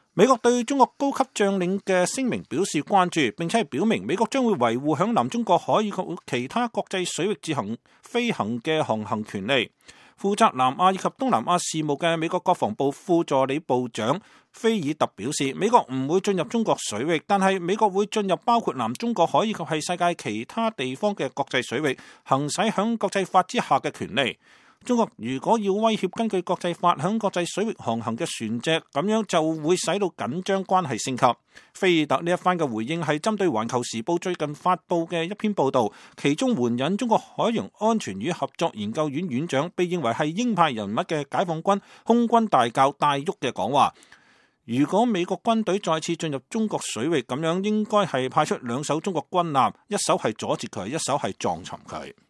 美國對中國高級將領嘅聲明表示關注，並且係表明美國將會維護響南中國海以及其他國際水域自行飛行嘅航行權利。負責南亞以及東南亞事務嘅美國國防部副助理部長菲爾特表示，美國唔會進入中國水域，但係美國會進入包括南中國海以及係世界其他地方嘅國際水域，行使響國際法之下嘅權利。中國如果要威脅根據國際法響國際水域航行嘅船隻，咁樣就會使到緊張關係升級。菲爾特呢一番嘅回應係針對環球時報最近發佈嘅一篇報道，其中援引中國海洋安全與合作研究院院長被認為係鷹派人物嘅解放軍空軍大校戴旭嘅講話，如果美國軍隊再次進入中國水域，咁樣應該係派出2艘中國軍艦，一艘係阻截佢，一艘係撞沉佢。